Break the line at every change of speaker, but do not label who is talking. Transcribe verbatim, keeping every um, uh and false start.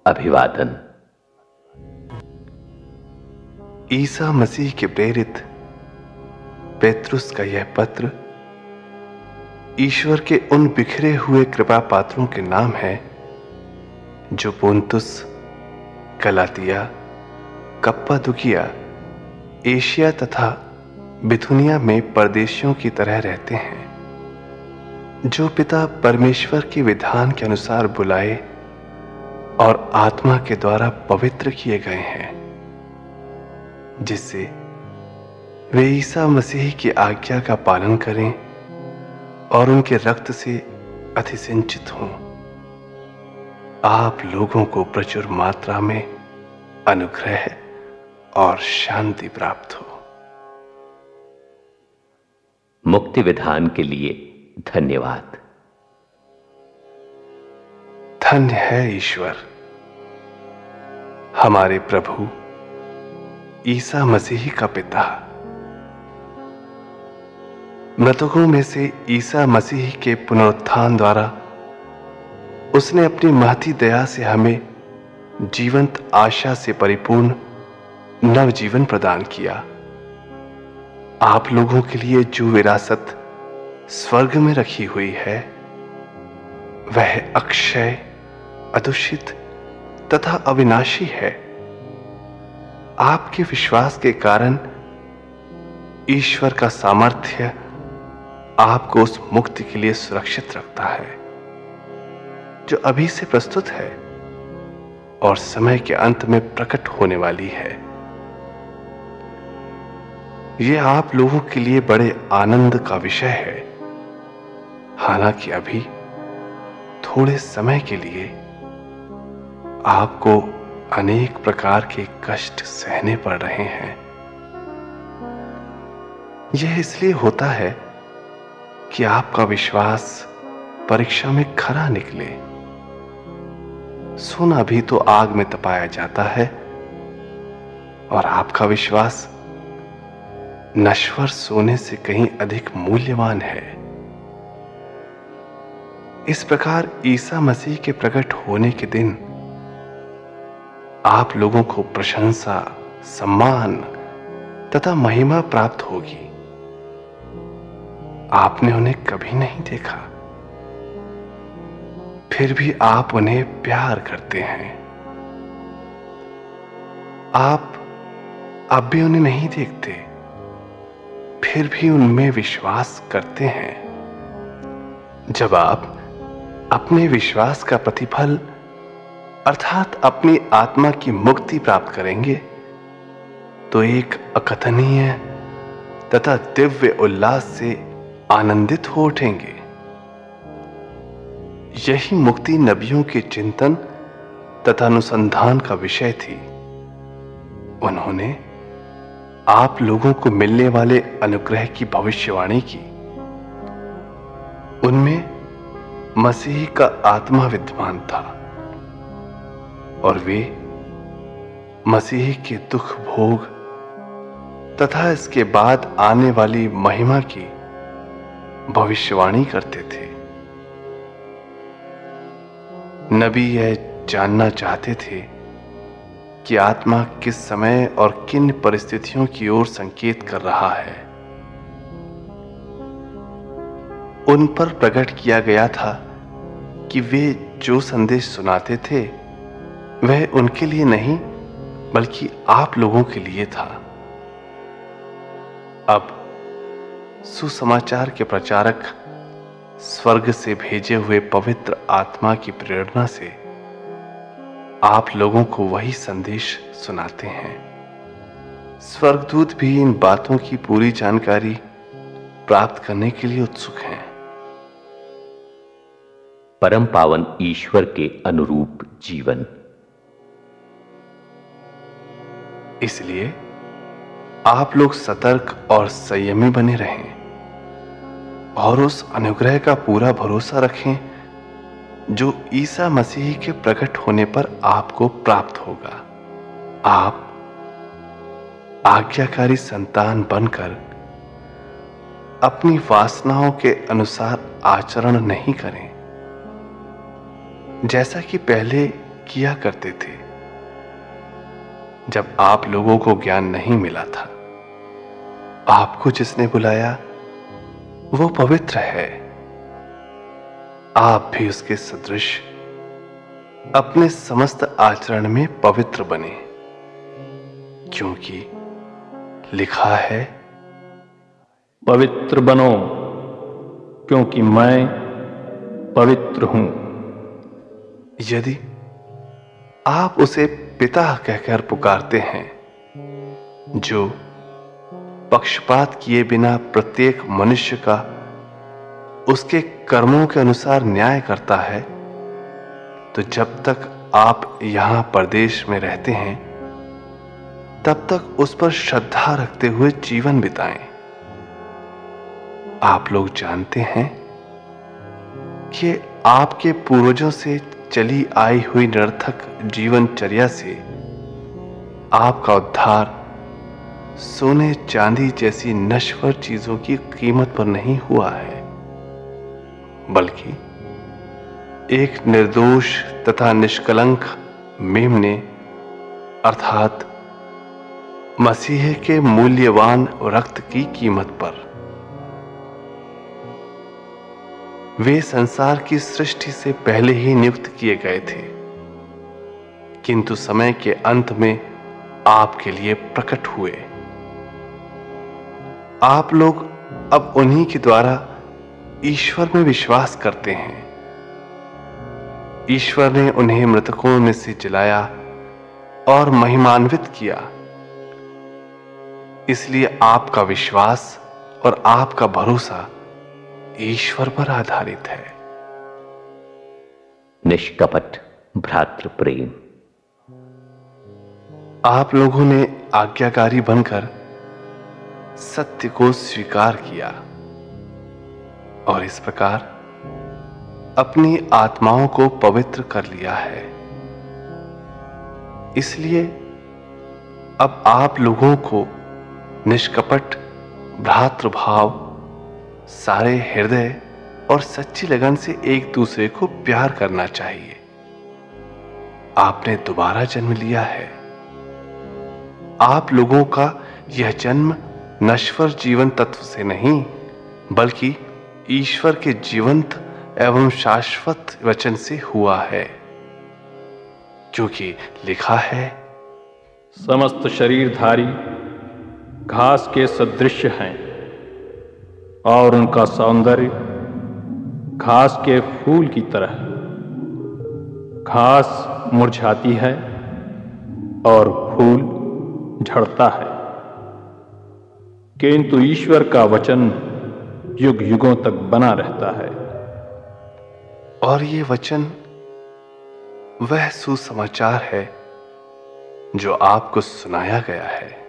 अभिवादन।
ईसा मसीह के प्रेरित पेतरुस का यह पत्र ईश्वर के उन बिखरे हुए कृपा पात्रों के नाम है जो पुन्तुस, गलातिया, कप्पादुकिया, एशिया तथा बिथुनिया में परदेशियों की तरह रहते हैं, जो पिता परमेश्वर के विधान के अनुसार बुलाए और आत्मा के द्वारा पवित्र किए गए हैं, जिससे वे ईसा मसीह की आज्ञा का पालन करें और उनके रक्त से अतिसिंचित हों। आप लोगों को प्रचुर मात्रा में अनुग्रह और शांति प्राप्त हो।
मुक्ति विधान के लिए धन्यवाद।
धन्य है ईश्वर, हमारे प्रभु ईसा मसीह का पिता। मृतकों में से ईसा मसीह के पुनरुत्थान द्वारा उसने अपनी महती दया से हमें जीवंत आशा से परिपूर्ण नव जीवन प्रदान किया। आप लोगों के लिए जो विरासत स्वर्ग में रखी हुई है, वह अक्षय, अदूषित तथा अविनाशी है। आपके विश्वास के कारण ईश्वर का सामर्थ्य आपको उस मुक्ति के लिए सुरक्षित रखता है जो अभी से प्रस्तुत है और समय के अंत में प्रकट होने वाली है। यह आप लोगों के लिए बड़े आनंद का विषय है, हालांकि अभी थोड़े समय के लिए आपको अनेक प्रकार के कष्ट सहने पड़ रहे हैं। यह इसलिए होता है कि आपका विश्वास परीक्षा में खरा निकले। सोना भी तो आग में तपाया जाता है और आपका विश्वास नश्वर सोने से कहीं अधिक मूल्यवान है। इस प्रकार ईसा मसीह के प्रकट होने के दिन आप लोगों को प्रशंसा, सम्मान तथा महिमा प्राप्त होगी। आपने उन्हें कभी नहीं देखा, फिर भी आप उन्हें प्यार करते हैं। आप अब भी उन्हें नहीं देखते, फिर भी उनमें विश्वास करते हैं। जब आप अपने विश्वास का प्रतिफल अर्थात अपनी आत्मा की मुक्ति प्राप्त करेंगे, तो एक अकथनीय तथा दिव्य उल्लास से आनंदित हो उठेंगे। यही मुक्ति नबियों के चिंतन तथा अनुसंधान का विषय थी। उन्होंने आप लोगों को मिलने वाले अनुग्रह की भविष्यवाणी की। उनमें मसीह का आत्मा विद्यमान था और वे मसीह के दुख भोग तथा इसके बाद आने वाली महिमा की भविष्यवाणी करते थे। नबी यह जानना चाहते थे कि आत्मा किस समय और किन परिस्थितियों की ओर संकेत कर रहा है। उन पर प्रकट किया गया था कि वे जो संदेश सुनाते थे वह उनके लिए नहीं बल्कि आप लोगों के लिए था। अब सुसमाचार के प्रचारक स्वर्ग से भेजे हुए पवित्र आत्मा की प्रेरणा से आप लोगों को वही संदेश सुनाते हैं। स्वर्गदूत भी इन बातों की पूरी जानकारी प्राप्त करने के लिए उत्सुक हैं।
परम पावन ईश्वर के अनुरूप जीवन।
इसलिए आप लोग सतर्क और संयमी बने रहें और उस अनुग्रह का पूरा भरोसा रखें जो ईसा मसीह के प्रकट होने पर आपको प्राप्त होगा। आप आज्ञाकारी संतान बनकर अपनी वासनाओं के अनुसार आचरण नहीं करें, जैसा कि पहले किया करते थे। जब आप लोगों को ज्ञान नहीं मिला था, आपको जिसने बुलाया वो पवित्र है। आप भी उसके सदृश अपने समस्त आचरण में पवित्र बने, क्योंकि लिखा है,
पवित्र बनो क्योंकि मैं पवित्र हूं।
यदि आप उसे पिता कहकर पुकारते हैं, जो पक्षपात किए बिना प्रत्येक मनुष्य का उसके कर्मों के अनुसार न्याय करता है, तो जब तक आप यहां परदेश में रहते हैं, तब तक उस पर श्रद्धा रखते हुए जीवन बिताएं। आप लोग जानते हैं कि आपके पूर्वजों से चली आई हुई निरर्थक जीवनचर्या से आपका उद्धार सोने चांदी जैसी नश्वर चीजों की कीमत पर नहीं हुआ है, बल्कि एक निर्दोष तथा निष्कलंक मेमने अर्थात मसीह के मूल्यवान रक्त की कीमत पर। वे संसार की सृष्टि से पहले ही नियुक्त किए गए थे, किंतु समय के अंत में आपके लिए प्रकट हुए। आप लोग अब उन्हीं के द्वारा ईश्वर में विश्वास करते हैं। ईश्वर ने उन्हें मृतकों में से जिलाया और महिमान्वित किया। इसलिए आपका विश्वास और आपका भरोसा ईश्वर पर आधारित है।
निष्कपट भ्रातृ प्रेम।
आप लोगों ने आज्ञाकारी बनकर सत्य को स्वीकार किया और इस प्रकार अपनी आत्माओं को पवित्र कर लिया है। इसलिए अब आप लोगों को निष्कपट भ्रातृभाव, सारे हृदय और सच्ची लगन से एक दूसरे को प्यार करना चाहिए। आपने दोबारा जन्म लिया है। आप लोगों का यह जन्म नश्वर जीवन तत्व से नहीं, बल्कि ईश्वर के जीवंत एवं शाश्वत वचन से हुआ है, क्योंकि लिखा है,
समस्त शरीरधारी घास के सदृश हैं और उनका सौंदर्य घास के फूल की तरह। घास मुरझाती है और फूल झड़ता है, किंतु ईश्वर का वचन युग युगों तक बना रहता है।
और ये वचन वह सुसमाचार है जो आपको सुनाया गया है।